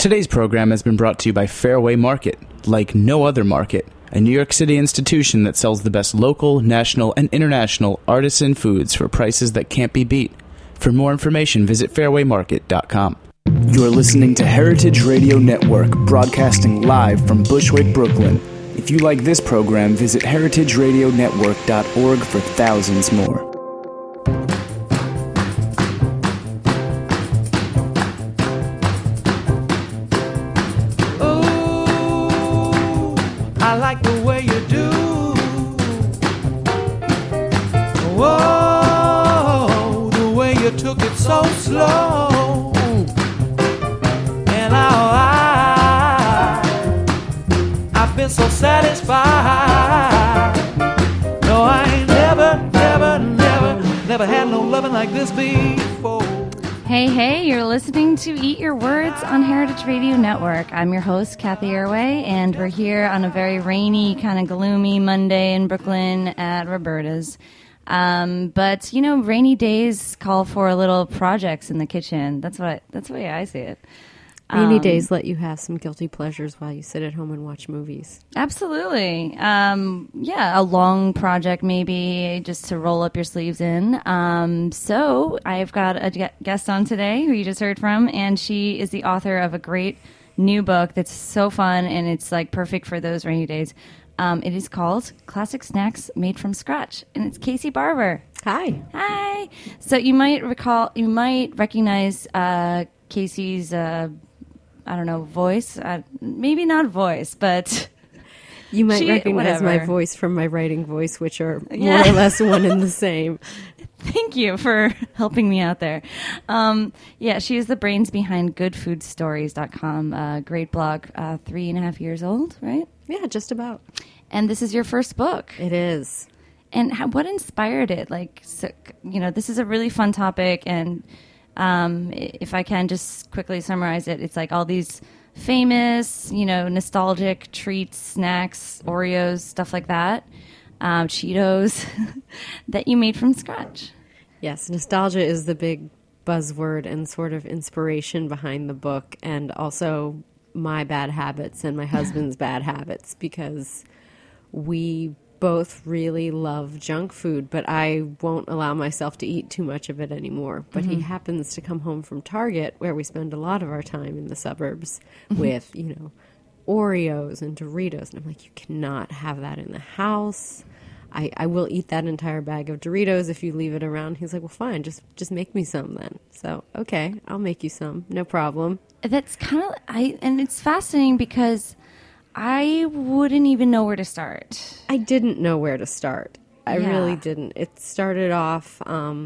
Today's program has been brought to you by Fairway Market, like no other market, a New York City institution that sells the best local, national, and international artisan foods for prices that can't be beat. For more information, visit fairwaymarket.com. You're listening to Heritage Radio Network, broadcasting live from Bushwick, Brooklyn. If you like this program, visit heritageradionetwork.org for thousands more. I like the way you do. Whoa, the way you took it so slow. And I've been so satisfied. No, I ain't never had no loving like this before. Hey, you're listening to Eat Your Words on Heritage Radio Network. I'm your host, Kathy Airway, and we're here on a very rainy, kind of gloomy Monday in Brooklyn at Roberta's. But, you know, rainy days call for little projects in the kitchen. That's the way I see it. Rainy days let you have some guilty pleasures while you sit at home and watch movies. Absolutely. A long project maybe just to roll up your sleeves in. So I've got a guest on today who you just heard from, and she is the author of a great new book that's so fun, and it's like perfect for those rainy days. It is called Classic Snacks Made from Scratch, and it's Casey Barber. Hi. So you might recognize Casey's voice. Maybe not voice, but you might recognize my voice from my writing voice, which are more or less one and the same. Thank you for helping me out there. She is the brains behind goodfoodstories.com, great blog, 3.5 years old, right? Yeah, just about. And this is your first book. It is. And what inspired it? This is a really fun topic, and if I can just quickly summarize it, it's like all these famous, nostalgic treats, snacks, Oreos, stuff like that, Cheetos, that you made from scratch. Yes, nostalgia is the big buzzword and sort of inspiration behind the book, and also my bad habits and my husband's bad habits, because we both really love junk food, but I won't allow myself to eat too much of it anymore. But he happens to come home from Target, where we spend a lot of our time in the suburbs, with, Oreos and Doritos. And I'm like, you cannot have that in the house. I will eat that entire bag of Doritos if you leave it around. He's like, well, fine, just make me some then. So, okay, I'll make you some. No problem. That's and it's fascinating because I wouldn't even know where to start. I didn't know where to start. I really didn't. It started off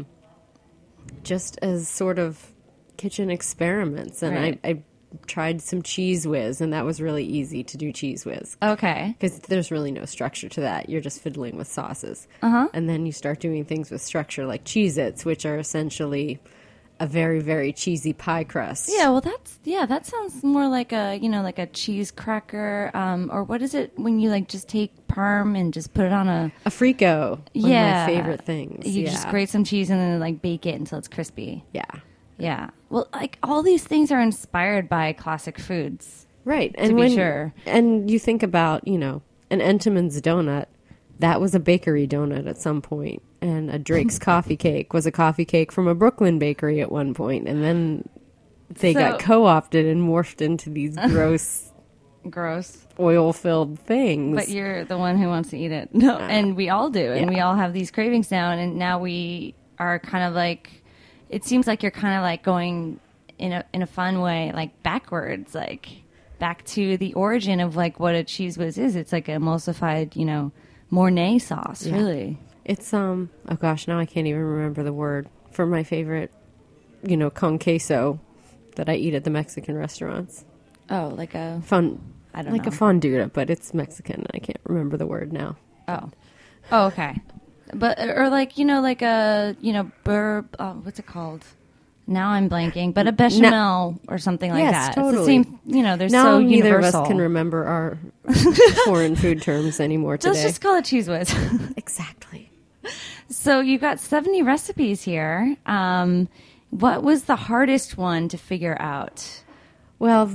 just as sort of kitchen experiments. And right. I tried some Cheese Whiz, and that was really easy to do Cheese Whiz. Okay. Because there's really no structure to that. You're just fiddling with sauces. Uh-huh. And then you start doing things with structure, like Cheez-Its, which are essentially a very, very cheesy pie crust. Yeah, well, that sounds more like a cheese cracker, or what is it when you just take parm and just put it on a Frico. One of my favorite things. You just grate some cheese and then bake it until it's crispy. Yeah. Yeah. Well, all these things are inspired by classic foods. Right. And to be sure. And you think about, an Entenmann's donut. That was a bakery donut at some point. And a Drake's coffee cake was a coffee cake from a Brooklyn bakery at one point. And then they got co-opted and morphed into these gross oil-filled things. But you're the one who wants to eat it. No, and we all do. And we all have these cravings now. And now we are kind of it seems like you're kind of going in a fun way, backwards, back to the origin of what a Cheese Whiz is. It's like emulsified, Mornay sauce, really. It's, oh gosh, now I can't even remember the word for my favorite, con queso that I eat at the Mexican restaurants. Oh, like a... I don't know. Like a fondue, but it's Mexican, and I can't remember the word now. Oh, okay. But, or a, what's it called? Now I'm blanking, but a bechamel or something like that. Totally. It's the same, they're now so universal. Neither of us can remember our foreign food terms anymore today. Let's just call it Cheese Whiz. Exactly. So you've got 70 recipes here. What was the hardest one to figure out? Well,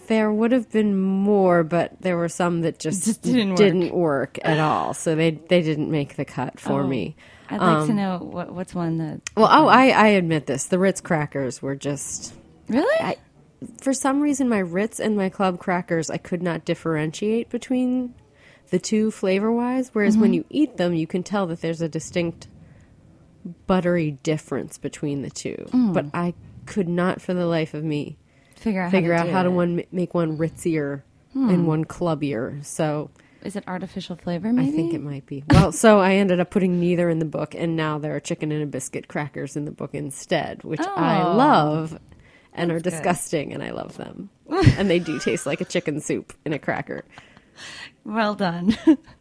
There would have been more, but there were some that just didn't work at all. So they didn't make the cut for me. I'd like to know what's one that... Well, I admit this. The Ritz crackers were just... Really? For some reason, my Ritz and my Club crackers, I could not differentiate between the two flavor-wise. Whereas when you eat them, you can tell that there's a distinct buttery difference between the two. But I could not, for the life of me, figure out how to make one Ritzier and one clubbier. So is it artificial flavor, maybe? I think it might be. Well, so I ended up putting neither in the book, and now there are chicken and a biscuit crackers in the book instead, which I love and are disgusting, and I love them. And they do taste like a chicken soup in a cracker. Well done.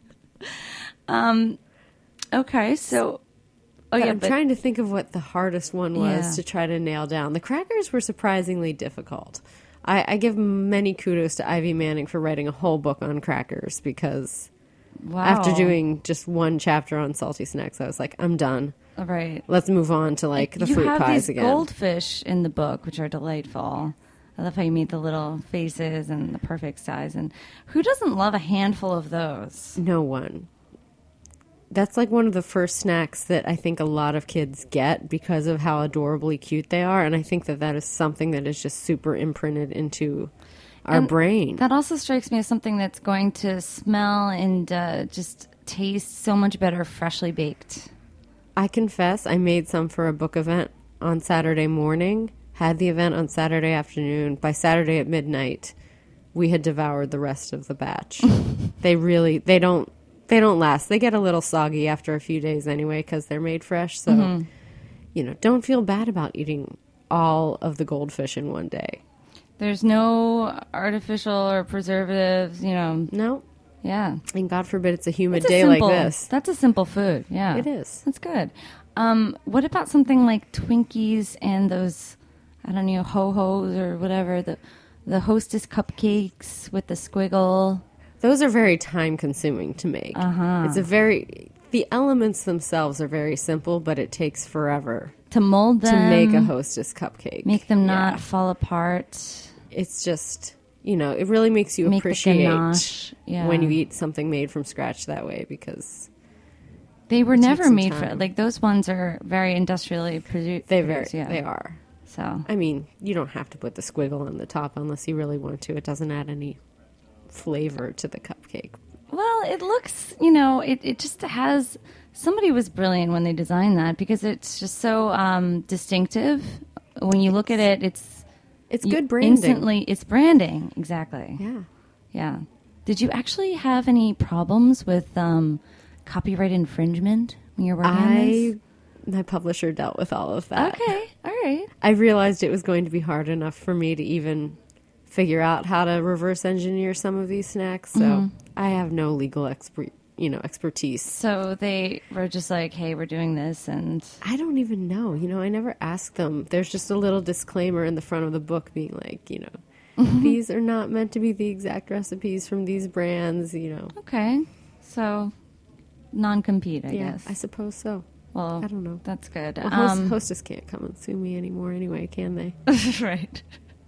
Okay, so... I'm trying to think of what the hardest one was to try to nail down. The crackers were surprisingly difficult. I give many kudos to Ivy Manning for writing a whole book on crackers because after doing just one chapter on salty snacks, I was like, I'm done. All right. Let's move on to like the fruit pies again. You have these goldfish in the book, which are delightful. I love how you made the little faces and the perfect size. And who doesn't love a handful of those? No one. That's like one of the first snacks that I think a lot of kids get because of how adorably cute they are. And I think that is something that is just super imprinted into our brain. That also strikes me as something that's going to smell and just taste so much better freshly baked. I confess I made some for a book event on Saturday morning, had the event on Saturday afternoon. By Saturday at midnight, we had devoured the rest of the batch. They don't last. They get a little soggy after a few days anyway because they're made fresh. So, don't feel bad about eating all of the goldfish in one day. There's no artificial or preservatives, No. Yeah. And God forbid it's a humid day like this. That's a simple food. Yeah. It is. That's good. What about something like Twinkies and those, I don't know, Ho-Hos or whatever, the Hostess cupcakes with the squiggle? Those are very time consuming to make. It's the elements themselves are very simple, but it takes forever to mold them, to make a Hostess cupcake. Make them not fall apart. It's just, it really makes you appreciate when you eat something made from scratch that way because they were never made for, like those ones are very industrially produced. They are. So, I mean, you don't have to put the squiggle on the top unless you really want to. It doesn't add any flavor to the cupcake. Well, it looks, it just has, somebody was brilliant when they designed that because it's just so distinctive. When you look at it, it's good branding. Instantly, it's branding. Exactly. Yeah. Yeah. Did you actually have any problems with copyright infringement when you were working on this? My publisher dealt with all of that. Okay. All right. I realized it was going to be hard enough for me to even figure out how to reverse engineer some of these snacks. So I have no legal expertise. So they were just like, hey, we're doing this. And I don't even know. I never asked them. There's just a little disclaimer in the front of the book being like, these are not meant to be the exact recipes from these brands, Okay. So non-compete, I guess. I suppose so. Well, I don't know. That's good. Well, Hostess can't come and sue me anymore anyway, can they? Right.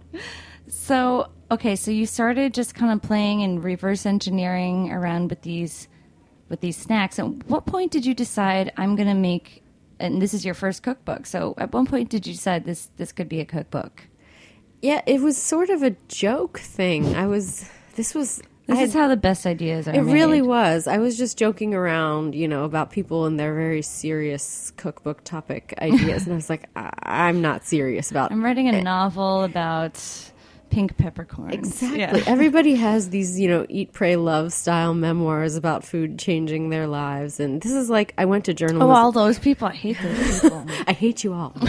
So, okay, so you started just kind of playing and reverse engineering around with these snacks. At what point did you decide I'm going to make, and this is your first cookbook, so at one point did you decide this could be a cookbook? Yeah, it was sort of a joke thing. This is how the best ideas are made. It really was. I was just joking around, about people and their very serious cookbook topic ideas. And I was like, I'm not serious about it. I'm writing a novel about pink peppercorns. Exactly. Yeah. Everybody has these, Eat, Pray, Love style memoirs about food changing their lives. And this is like, I went to journalism. Oh, all those people. I hate those people. I hate you all.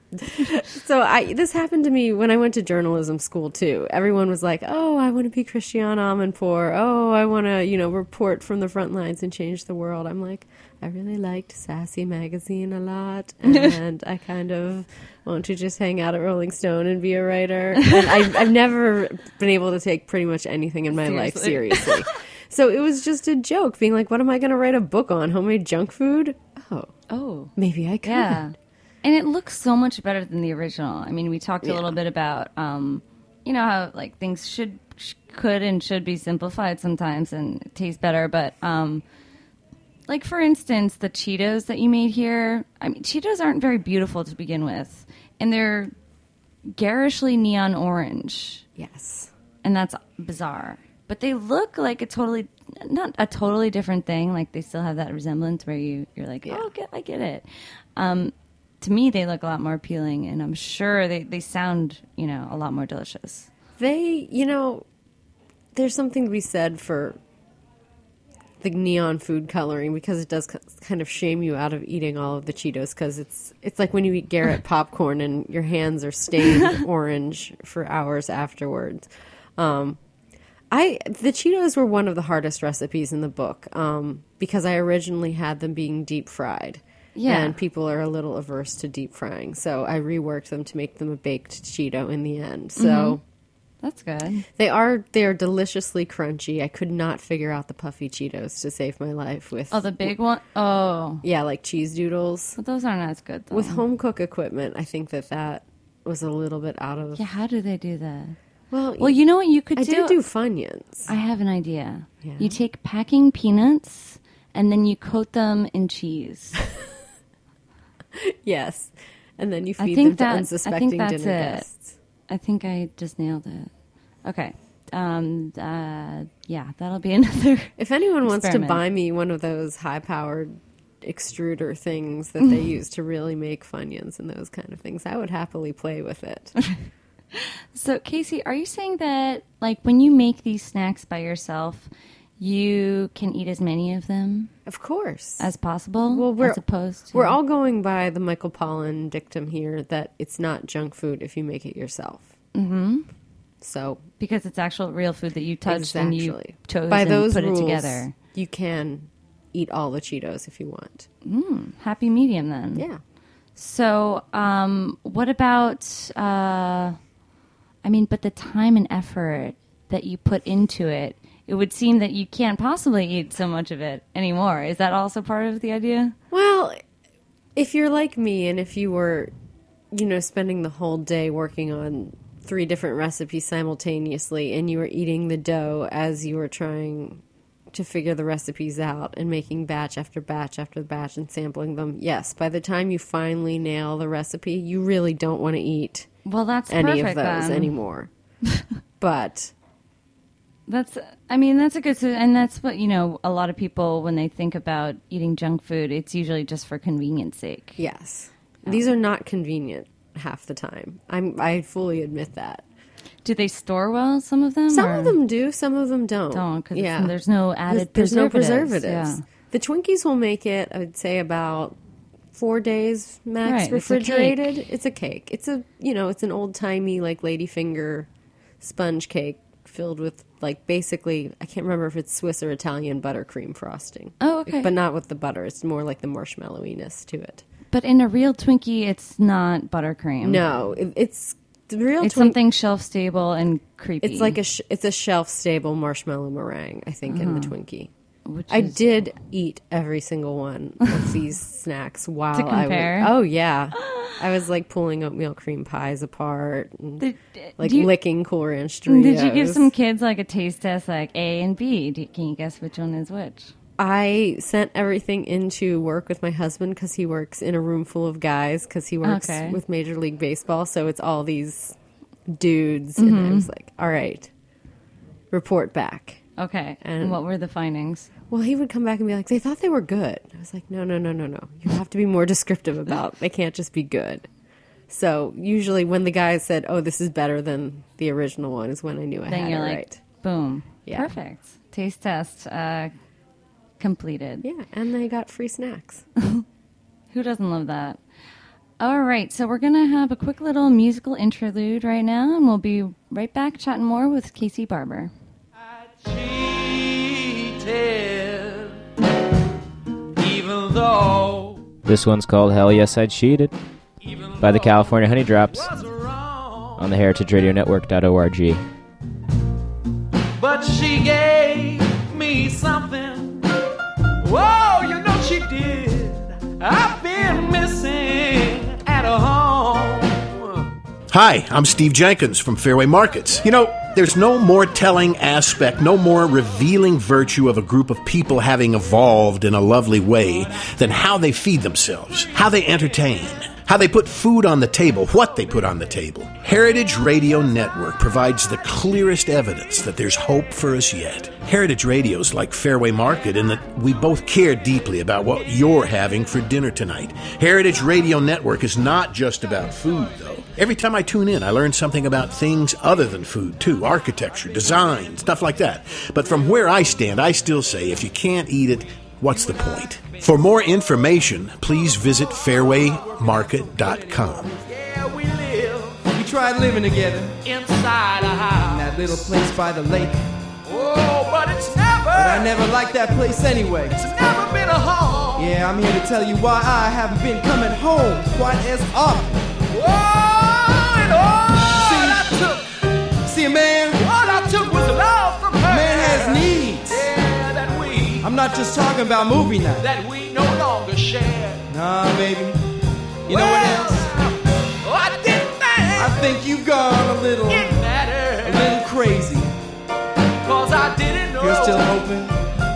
This happened to me when I went to journalism school too. Everyone was like, oh, I want to be Christiane Amanpour. Oh, I want to, report from the front lines and change the world. I'm like, I really liked Sassy Magazine a lot. And I kind of want to just hang out at Rolling Stone and be a writer. And I've never been able to take pretty much anything in my life seriously. So it was just a joke, being like, what am I going to write a book on? Homemade junk food? Oh, maybe I could. Yeah. And it looks so much better than the original. I mean, we talked a little bit about you know how like things could and should be simplified sometimes and taste better, but like for instance, the Cheetos that you made here. I mean, Cheetos aren't very beautiful to begin with, and they're garishly neon orange. Yes. And that's bizarre. But they look like not a totally different thing. Like they still have that resemblance where you're like, Yeah. oh, I get it. To me, they look a lot more appealing, and I'm sure they sound, a lot more delicious. They, there's something to be said for the neon food coloring, because it does kind of shame you out of eating all of the Cheetos, because it's like when you eat Garrett popcorn and your hands are stained orange for hours afterwards. The Cheetos were one of the hardest recipes in the book, because I originally had them being deep fried. Yeah. And people are a little averse to deep frying, so I reworked them to make them a baked Cheeto in the end. So That's good. they are deliciously crunchy. I could not figure out the puffy Cheetos to save my life with. Oh, the big one? Oh. Yeah, like cheese doodles. But those aren't as good, though. With home cook equipment, I think that was a little bit out of. Yeah, how do they do that? Well, you know what you could I do? did do Funyuns. I have an idea. Yeah. You take packing peanuts, and then you coat them in cheese. Yes, and then you I feed think them to that- unsuspecting I think that's dinner it. guests. I think I just nailed it. Okay. Yeah, that'll be another. If anyone wants to experiment. buy me one of those high-powered extruder things that they use to really make Funyuns and those kind of things, I would happily play with it. So, Casey, are you saying that, like, when you make these snacks by yourself, you can eat as many of them Of course. as possible? Well, as opposed to. We're all going by the Michael Pollan dictum here that it's not junk food if you make it yourself. Mm-hmm. So Because it's actual real food that you touched and you exactly. chose By and those put rules, it together. you can eat all the Cheetos if you want. Happy medium, then. Yeah. So, what about, but the time and effort that you put into it, it would seem that you can't possibly eat so much of it anymore. Is that also part of the idea? Well, if you're like me and if you were, spending the whole day working on 3 different recipes simultaneously and you were eating the dough as you were trying to figure the recipes out and making batch after batch after batch and sampling them, yes, by the time you finally nail the recipe, you really don't want to eat Well, that's any perfect, of those then. anymore. But That's a good, and that's what, a lot of people, when they think about eating junk food, it's usually just for convenience sake. yes, these are not convenient half the time. I fully admit that. Do they store well, some of them? Some or of them do, some of them don't. don't, because there's no added There's no preservatives. preservatives. Yeah. The Twinkies will make it, I would say, about 4 days max Right, it's a refrigerated. cake. It's a cake. It's it's an old timey like ladyfinger sponge cake filled with like basically, I can't remember if it's Swiss or Italian buttercream frosting. Oh, okay. But not with the butter. It's more like the marshmallowiness to it. But in a real Twinkie, it's not buttercream. No, it's the real. It's something shelf stable and creepy. It's like it's a shelf stable marshmallow meringue. I think in the Uh-huh. Twinkie. which I is- did eat every single one of these snacks while To compare? I was. Oh yeah, I was like pulling oatmeal cream pies apart, and Did- like do you- licking Cool Ranch Doritos. Did you give some kids like a taste test, like A and B? Can you guess which one is which? I sent everything into work with my husband because he works in a room full of guys because he works Okay. with Major League Baseball, so it's all these dudes, and I was like, "All right, report back." Okay. And- And what were the findings? Well, he would come back and be like, they thought they were good. I was like, no. You have to be more descriptive about they can't just be good. So usually when the guy said, oh, this is better than the original one is when I knew I Then had you're it like, right. boom. Yeah. Perfect. Taste test completed. Yeah, and they got free snacks. Who doesn't love that? All right, so we're going to have a quick little musical interlude right now, and we'll be right back chatting more with Casey Barber. Cheated, even though This one's called Hell Yes I Cheated by the California Honey Drops was wrong, on the heritageradionetwork.org. but she gave me something. Whoa, you know she did. I've been missing at home. Hi, I'm Steve Jenkins from Fairway Markets. You know, there's no more telling aspect, no more revealing virtue of a group of people having evolved in a lovely way than how they feed themselves, how they entertain, how they put food on the table, what they put on the table. Heritage Radio Network provides the clearest evidence that there's hope for us yet. Heritage Radio's like Fairway Market in that we both care deeply about what you're having for dinner tonight. Heritage Radio Network is not just about food, though. Every time I tune in, I learn something about things other than food, too. Architecture, design, stuff like that. But from where I stand, I still say if you can't eat it, what's the point? For more information, please visit fairwaymarket.com. Yeah, we live. We tried living together inside a house in that little place by the lake. Oh, but it's never. But I never liked that place anyway. It's never been a home. Yeah, I'm here to tell you why I haven't been coming home quite as often. Whoa, and all I took. See, man, all I took was love from her. Man has needs. Yeah, that we. I'm not just talking about movie night. That we no longer share. Nah, baby. You know what else? Oh, I think you've gone a little crazy. Cause I didn't know. You're still hoping.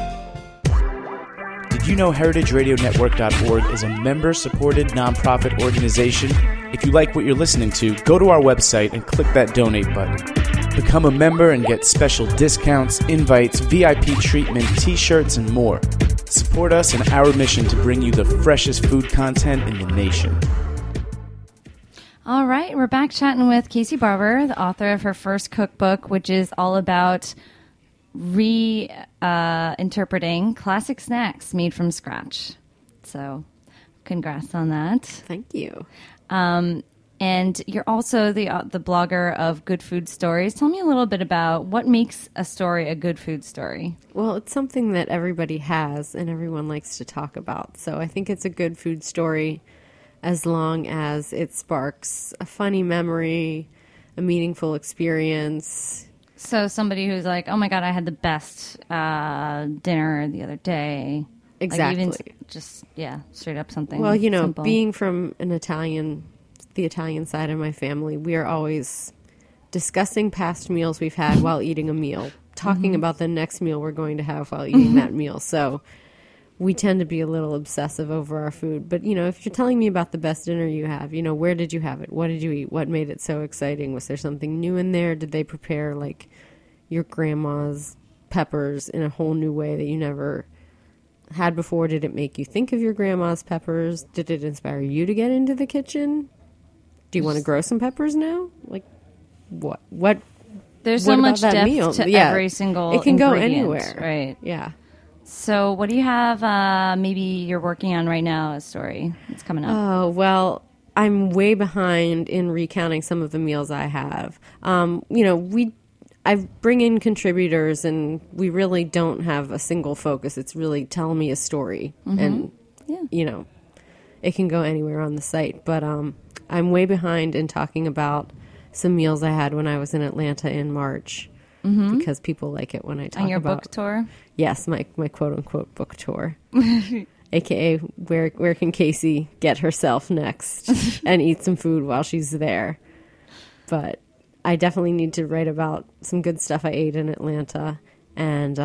Did you know heritageradionetwork.org is a member-supported nonprofit organization? If you like what you're listening to, go to our website and click that donate button. Become a member and get special discounts, invites, VIP treatment, t-shirts, and more. Support us in our mission to bring you the freshest food content in the nation. All right, we're back chatting with Casey Barber, the author of her first cookbook, which is all about reinterpreting classic snacks made from scratch. So, congrats on that. Thank you. And you're also the blogger of Good Food Stories. Tell me a little bit about what makes a story a good food story. Well, it's something that everybody has and everyone likes to talk about. So I think it's a good food story as long as it sparks a funny memory, a meaningful experience. So somebody who's like, oh my God, I had the best dinner the other day. Exactly. Like even just, straight up something. Well, you know, simple. being from the Italian side of my family, we are always discussing past meals we've had while eating a meal, talking about the next meal we're going to have while eating that meal. So we tend to be a little obsessive over our food. But, you know, if you're telling me about the best dinner you have, you know, where did you have it? What did you eat? What made it so exciting? Was there something new in there? Did they prepare, like, your grandma's peppers in a whole new way that you never had before? Did it make you think of your grandma's peppers? Did it inspire you to get into the kitchen? Do you want to grow some peppers now? Like, what? There's what so much about that depth meal? to Yeah. every single It can go ingredient, anywhere. right? Yeah. So what do you have maybe you're working on right now, a story that's coming up? Oh, well, I'm way behind in recounting some of the meals I have. You know, I bring in contributors, and we really don't have a single focus. It's really tell me a story. And, you know, it can go anywhere on the site. But I'm way behind in talking about some meals I had when I was in Atlanta in March, because people like it when I talk about... On your book tour? Yes, my quote-unquote book tour. AKA, where can Casey get herself next and eat some food while she's there? But I definitely need to write about some good stuff I ate in Atlanta. And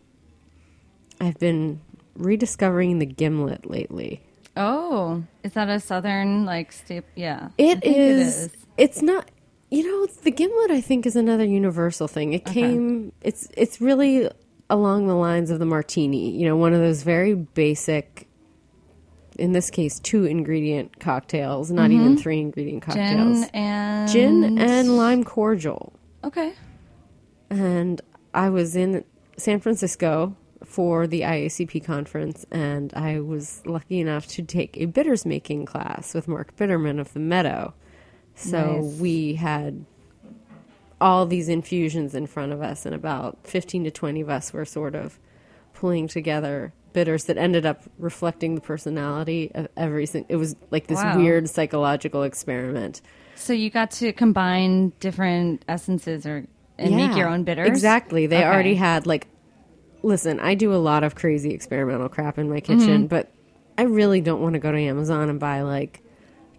I've been rediscovering the gimlet lately. Oh, is that a southern, like, staple? Yeah. It is. It's not... You know, the gimlet, I think, is another universal thing. It came... It's really along the lines of the martini. You know, one of those very basic, in this case, 2-ingredient cocktails, not even 3-ingredient cocktails. Gin and lime cordial. Okay. And I was in San Francisco for the IACP conference, and I was lucky enough to take a bitters making class with Mark Bitterman of the Meadow. So we had all these infusions in front of us, and about 15 to 20 of us were sort of pulling together bitters that ended up reflecting the personality of every single... It was like this weird psychological experiment. So you got to combine different essences and make your own bitters? Exactly. They already had, like... Listen, I do a lot of crazy experimental crap in my kitchen, but I really don't want to go to Amazon and buy, like,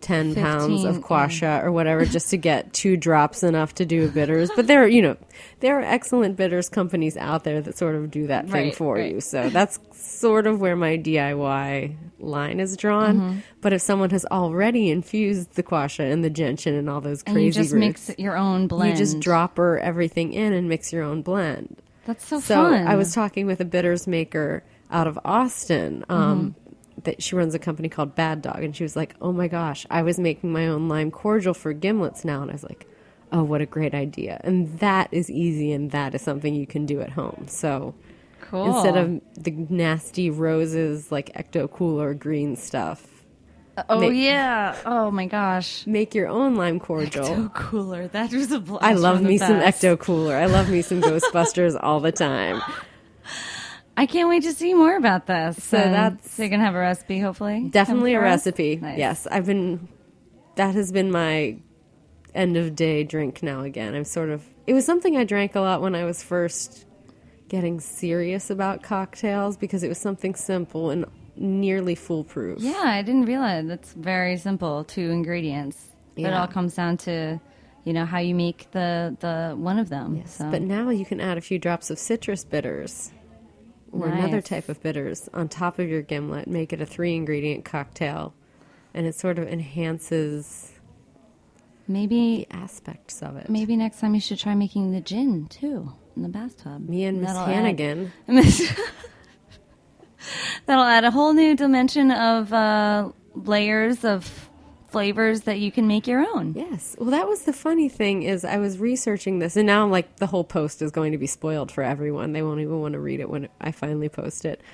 10 pounds 15, of quasha or whatever just to get 2 drops enough to do bitters. But there are excellent bitters companies out there that sort of do that thing Right, for right. you. So that's sort of where my DIY line is drawn. Mm-hmm. But if someone has already infused the quasha and the gentian and all those And crazy you just roots, mix your own blend. you just dropper everything in and mix your own blend. That's so So fun. I was talking with a bitters maker out of Austin. That she runs a company called Bad Dog, and she was like, "Oh my gosh, I was making my own lime cordial for gimlets now," and I was like, "Oh, what a great idea!" And that is easy, and that is something you can do at home. So Cool. instead of the nasty roses like Ecto Cooler green stuff, Oh make- yeah. Oh my gosh. make your own lime cordial. Ecto Cooler. That was a blast. I love from the me some past. Ecto Cooler. I love me some Ghostbusters all the time. I can't wait to see more about this. So And that's- so you can have a recipe, hopefully. Definitely a Come for us? recipe. Nice. Yes, that has been my end of day drink now again. It was something I drank a lot when I was first getting serious about cocktails because it was something simple and nearly foolproof. Yeah, I didn't realize it's very simple. 2 ingredients. But it Yeah. all comes down to, how you make the one of them. Yes, So. but now you can add a few drops of citrus bitters or another Nice. type of bitters on top of your gimlet, make it a 3-ingredient cocktail, and it sort of enhances maybe the aspects of it. maybe next time you should try making the gin too in the bathtub. Me and Miss That'll Hannigan. That'll add a whole new dimension of layers of flavors that you can make your own. Yes. Well, that was the funny thing is I was researching this, and now like the whole post is going to be spoiled for everyone. They won't even want to read it when I finally post it.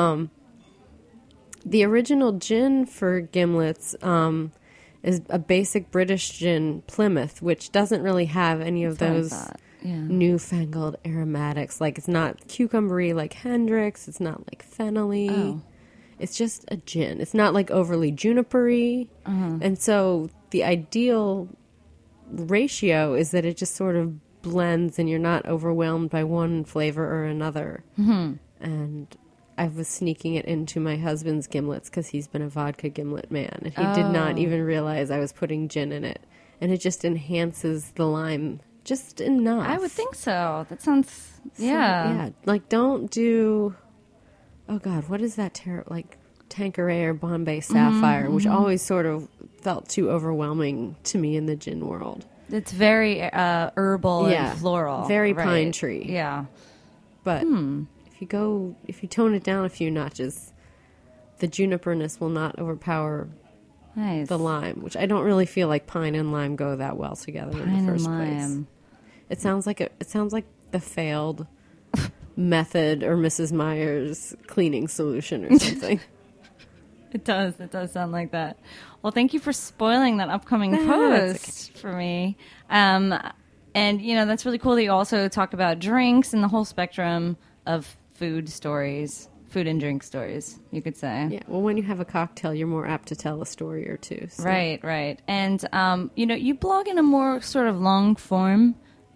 The original gin for gimlets is a basic British gin, Plymouth, which doesn't really have any of That's what I those thought. Yeah. newfangled aromatics. Like it's not cucumbery like Hendrix. It's not like fennelly. Oh. It's just a gin. It's not like overly junipery. And so the ideal ratio is that it just sort of blends and you're not overwhelmed by one flavor or another. And I was sneaking it into my husband's gimlets because he's been a vodka gimlet man. And he did not even realize I was putting gin in it. And it just enhances the lime just enough. I would think so. That sounds So, yeah. Like don't do, oh God, what is that like Tanqueray or Bombay Sapphire, which always sort of felt too overwhelming to me in the gin world. It's very herbal and floral. Very right. pine tree. Yeah. But if you tone it down a few notches, the juniperness will not overpower Nice. the lime, which I don't really feel like pine and lime go that well together in Pine the and first place. lime. It sounds like the failed method or Mrs. Meyer's cleaning solution or something. It does. It does sound like that. Well, thank you for spoiling that upcoming That's post for me. And, that's really cool that you also talk about drinks and the whole spectrum of food and drink stories, you could say. Yeah, well, when you have a cocktail, you're more apt to tell a story or two. So. Right. And, you blog in a more sort of long form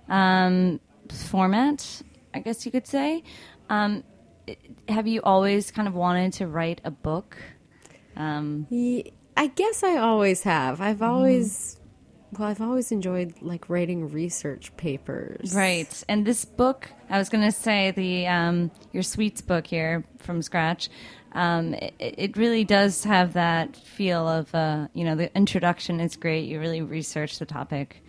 format, I guess you could say. Have you always kind of wanted to write a book? I guess I always have. I've always enjoyed like writing research papers. Right. And this book, I was going to say your sweets book here from scratch. It really does have that feel of, the introduction is great. You really research the topic.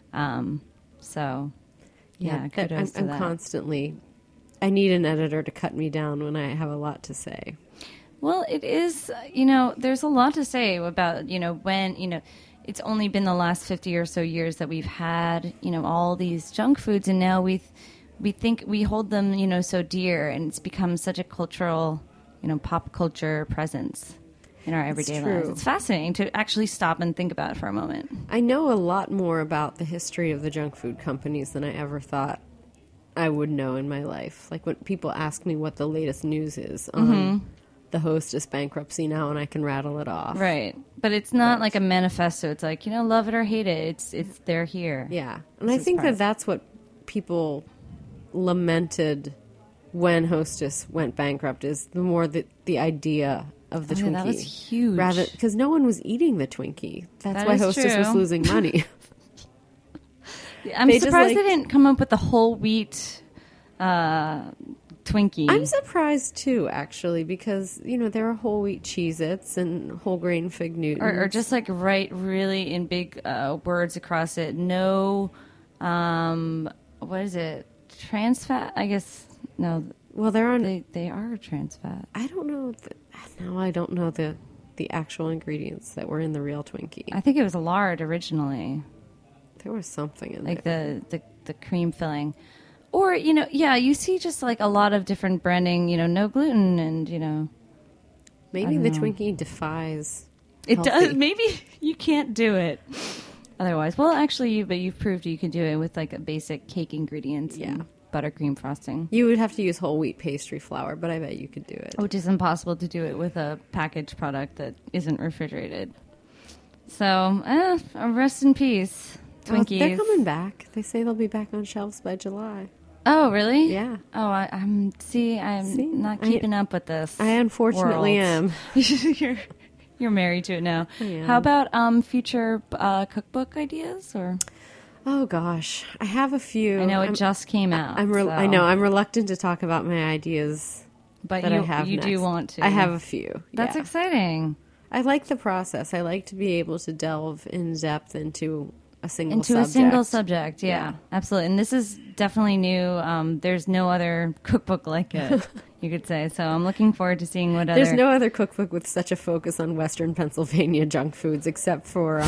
So yeah, kudos to I'm that. constantly. I need an editor to cut me down when I have a lot to say. Well, it is, there's a lot to say about, when, it's only been the last 50 or so years that we've had, all these junk foods, and now we think we hold them, so dear, and it's become such a cultural, pop culture presence in our everyday lives. true. It's fascinating to actually stop and think about it for a moment. I know a lot more about the history of the junk food companies than I ever thought I would know in my life. Like when people ask me what the latest news is on the Hostess bankruptcy now, and I can rattle it off. Right. But it's not like a manifesto. It's like, love it or hate it. It's they're here. Yeah. And This I is think part of- that's what people lamented when Hostess went bankrupt is the more the idea of the Twinkie. That was huge. Because no one was eating the Twinkie. That's That why is Hostess was true. losing money. I'm They just surprised they liked- didn't come up with the whole wheat Twinkie. I'm surprised too, actually, because there are whole wheat Cheez-Its and whole grain Fig Newtons. or just like write really in big words across it. No, what is it? Trans fat? I guess no. well, they're on. They are trans fat. I don't know. No, I don't know the actual ingredients that were in the real Twinkie. I think it was lard originally, There was something in like there. the cream filling. Or, you see just like a lot of different branding, no gluten and, Maybe I the don't know. Twinkie defies. it healthy. does. Maybe you can't do it otherwise. Well, actually, but you've proved you can do it with like a basic cake ingredients and buttercream frosting. You would have to use whole wheat pastry flour, but I bet you could do it. Which is impossible to do it with a packaged product that isn't refrigerated. So, rest in peace, Twinkies. They're coming back. They say they'll be back on shelves by July. Oh, really? Yeah. Oh, I'm not keeping up with this. I unfortunately world. am. You're married to it now. I am. How about future cookbook ideas? Or Oh gosh, I have a few. I know it just came out. I know I'm reluctant to talk about my ideas, but that you I have you next. do want to. I have a few. That's yeah. exciting. I like the process. I like to be able to delve in depth into a single subject. Yeah, Yeah. absolutely. And this is definitely new. There's no other cookbook like it, you could say. So I'm looking forward to seeing what There's other. no other cookbook with such a focus on Western Pennsylvania junk foods except for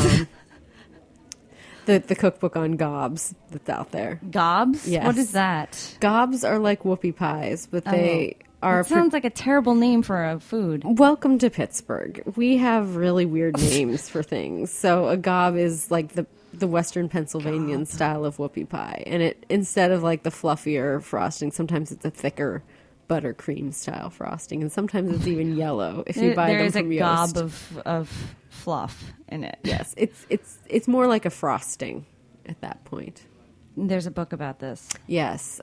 the cookbook on gobs that's out there. Gobs? Yes. What is that? Gobs are like whoopie pies, but they are... It sounds like a terrible name for a food. Welcome to Pittsburgh. We have really weird names for things. So a gob is like the Western Pennsylvanian style of whoopie pie. And it instead of like the fluffier frosting, sometimes it's a thicker buttercream style frosting. And sometimes it's even yellow if you buy There them is a from Yost. gob of fluff in it. Yes, it's more like a frosting at that point. There's a book about this. Yes.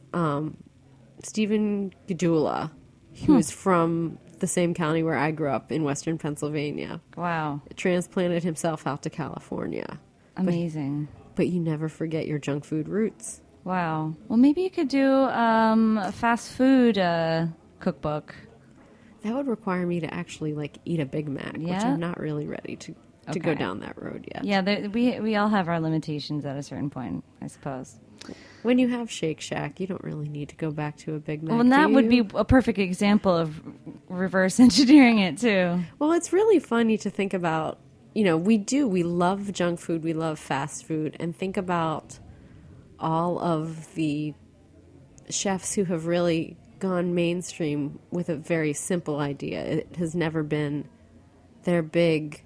Stephen Gdula, who is from the same county where I grew up in Western Pennsylvania, Wow. transplanted himself out to California. Amazing. But you never forget your junk food roots. Wow. Well, maybe you could do a fast food cookbook. That would require me to actually like eat a Big Mac, which Yeah? I'm not really ready to go Okay. down that road yet. Yeah, we all have our limitations at a certain point, I suppose. When you have Shake Shack, you don't really need to go back to a Big Mac. Well, and that do would you? be a perfect example of reverse engineering it, too. Well, it's really funny to think about. We love junk food, we love fast food, and think about all of the chefs who have really gone mainstream with a very simple idea. It has never been their big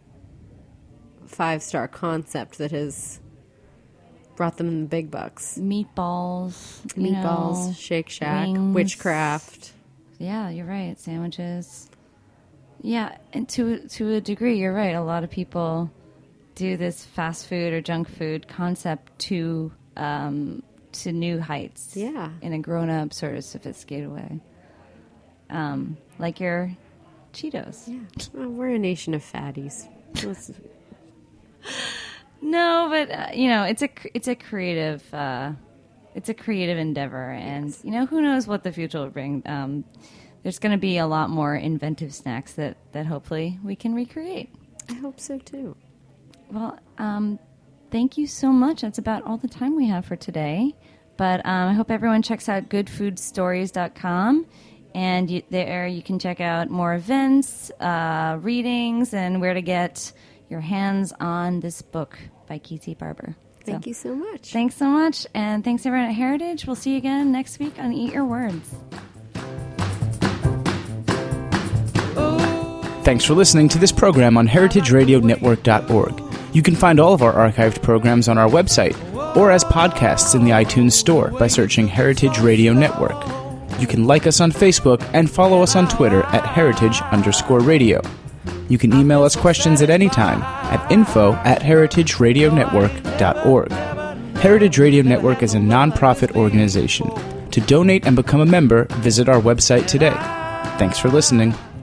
5-star concept that has brought them the big bucks. Meatballs. you Meatballs, know, Shake Shack, wings. witchcraft. Yeah, you're right. Sandwiches. Yeah, and to a degree, you're right. A lot of people do this fast food or junk food concept to new heights. Yeah. In a grown-up, sort of sophisticated way. Like your Cheetos. Yeah, well, we're a nation of fatties. No, but it's a creative endeavor, and who knows what the future will bring. There's going to be a lot more inventive snacks that hopefully we can recreate. I hope so too. Well, thank you so much. That's about all the time we have for today. But I hope everyone checks out goodfoodstories.com. And there you can check out more events, readings, and where to get your hands on this book by K.T. Barber. Thank you so much. Thanks so much. And thanks everyone at Heritage. We'll see you again next week on Eat Your Words. Thanks for listening to this program on heritageradionetwork.org. You can find all of our archived programs on our website or as podcasts in the iTunes Store by searching Heritage Radio Network. You can like us on Facebook and follow us on Twitter at heritage_radio. You can email us questions at any time at info@heritageradionetwork.org. Heritage Radio Network is a non-profit organization. To donate and become a member, visit our website today. Thanks for listening.